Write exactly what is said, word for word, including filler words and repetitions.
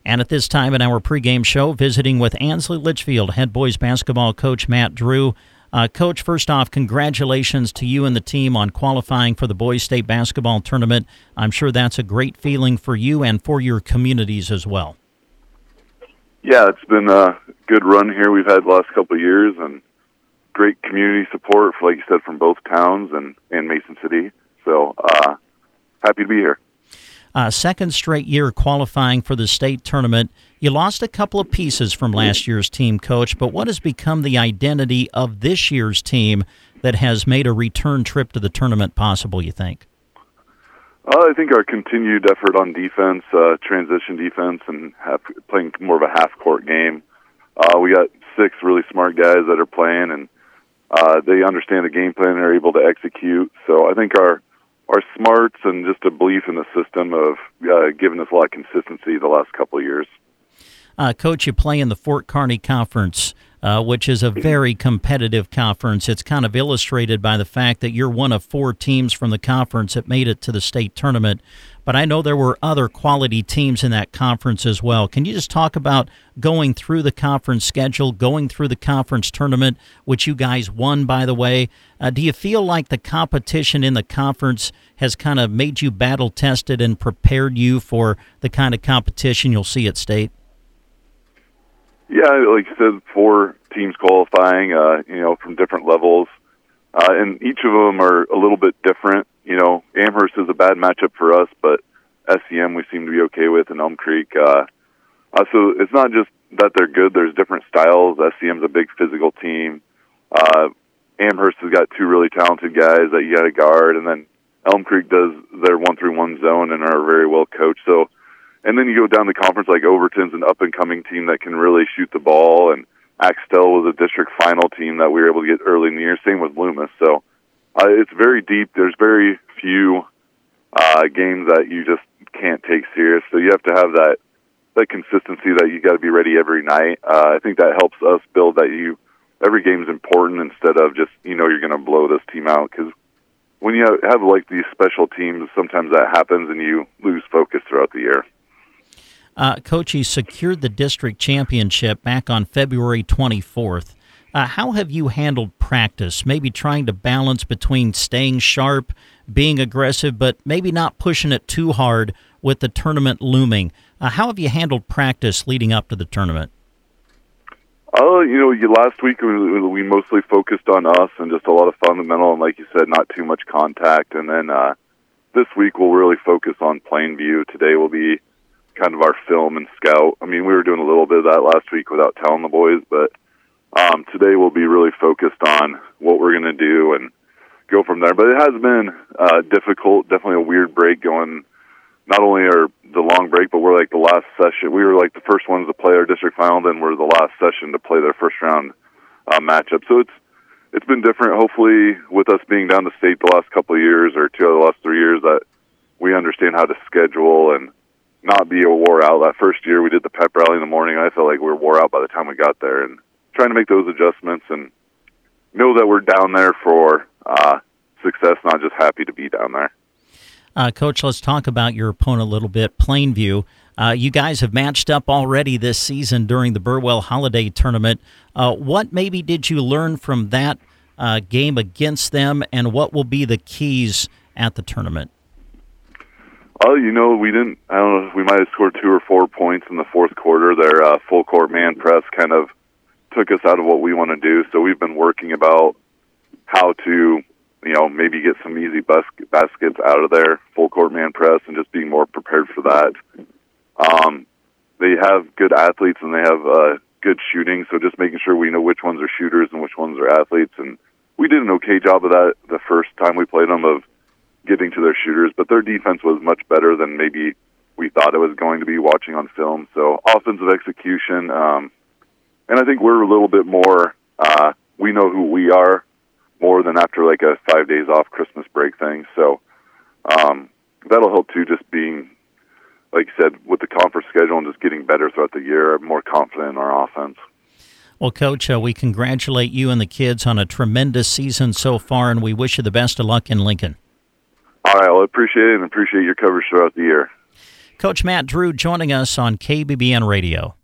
And at this time in our pregame show, visiting with Ansley Litchfield head boys basketball coach Matt Drew. Uh, Coach, first off, congratulations to you and the team on qualifying for the Boys State Basketball Tournament. I'm sure that's a great feeling for you and for your communities as well. Yeah, it's been a good run here we've had the last couple of years, and great community support, like you said, from both towns and, and Mason City. So uh, happy to be here. Uh, second straight year qualifying for the state tournament. You lost a couple of pieces from last year's team, Coach, but what has become the identity of this year's team that has made a return trip to the tournament possible, you think? Uh, I think our continued effort on defense, uh, transition defense, and half, playing more of a half-court game. Uh, we got six really smart guys that are playing, and uh, they understand the game plan and are able to execute. So I think our our smarts and just a belief in the system of uh, giving us a lot of consistency the last couple of years. Uh, Coach, you play in the Fort Kearney Conference, uh, which is a very competitive conference. It's kind of illustrated by the fact that you're one of four teams from the conference that made it to the state tournament. But I know there were other quality teams in that conference as well. Can you just talk about going through the conference schedule, going through the conference tournament, which you guys won, by the way? Uh, do you feel like the competition in the conference has kind of made you battle-tested and prepared you for the kind of competition you'll see at state? Yeah, like you said, four teams qualifying, uh, you know, from different levels. Uh, and each of them are a little bit different. You know, Amherst is a bad matchup for us, but S C M we seem to be okay with, and Elm Creek. Uh, uh, so it's not just that they're good. There's different styles. S C M's a big physical team. Uh, Amherst has got two really talented guys that you got to guard, and then Elm Creek does their one-through-one zone and are very well coached. So, and then you go down the conference, like Overton's an up-and-coming team that can really shoot the ball, and Axtell was a district final team that we were able to get early in the year. Same with Loomis. So uh, it's very deep. There's very few uh, games that you just can't take serious. So you have to have that that consistency that you got to be ready every night. Uh, I think that helps us build that you every game is important instead of just, you know, you're going to blow this team out. Because when you have, have like these special teams, sometimes that happens and you lose focus throughout the year. Uh, Coach, you secured the district championship back on February twenty-fourth. Uh, how have you handled practice, maybe trying to balance between staying sharp, being aggressive, but maybe not pushing it too hard with the tournament looming? Uh, how have you handled practice leading up to the tournament? Oh, you know, you, last week we, we mostly focused on us and just a lot of fundamental and, like you said, not too much contact. And then uh, this week we'll really focus on Plainview. Today will be kind of our film and scout. I mean, we were doing a little bit of that last week without telling the boys, but um, today we'll be really focused on what we're going to do and go from there. But it has been uh, difficult, definitely a weird break going, not only are the long break, but we're like the last session. We were like the first ones to play our district final, then we're the last session to play their first round uh, matchup. So it's it's been different. Hopefully with us being down to state the last couple of years or two of the last three years that we understand how to schedule and not be a wore out. That first year we did the pep rally in the morning. I felt like we were wore out by the time we got there, and trying to make those adjustments and know that we're down there for uh, success, not just happy to be down there. Uh, Coach, let's talk about your opponent a little bit, Plainview. Uh, you guys have matched up already this season during the Burwell Holiday Tournament. Uh, what maybe did you learn from that uh, game against them, and what will be the keys at the tournament? Oh, you know, we didn't, I don't know, we might have scored two or four points in the fourth quarter. Their uh, full court man press kind of took us out of what we want to do. So we've been working about how to, you know, maybe get some easy bas- baskets out of their full court man press and just being more prepared for that. Um, they have good athletes and they have uh, good shooting. So just making sure we know which ones are shooters and which ones are athletes. And we did an okay job of that the first time we played them, of getting to their shooters, but their defense was much better than maybe we thought it was going to be watching on film. So offensive execution, um, and I think we're a little bit more, uh, we know who we are more than after like a five days off Christmas break thing. So um, that'll help too, just being, like you said, with the conference schedule and just getting better throughout the year, more confident in our offense. Well, Coach, uh, we congratulate you and the kids on a tremendous season so far, and we wish you the best of luck in Lincoln. All right, well, I appreciate it and appreciate your coverage throughout the year. Coach Matt Drew joining us on K B B N Radio.